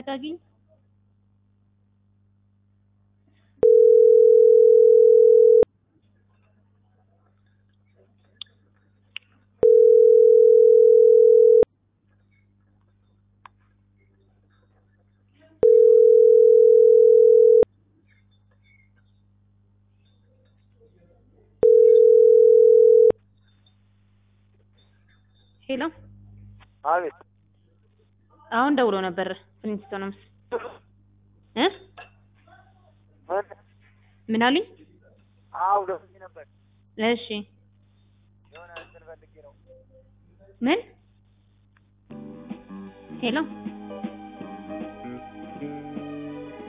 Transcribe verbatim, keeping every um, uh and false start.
አረጋግኝ ሄሎ አቤት አሁን ደውሎ ነበር ፍሪንስቶንስ እ ምን አለኝ አው ደውዬ ነበር እሺ የሆነ እንትን ፈልጌ ነው ምን ሄሎ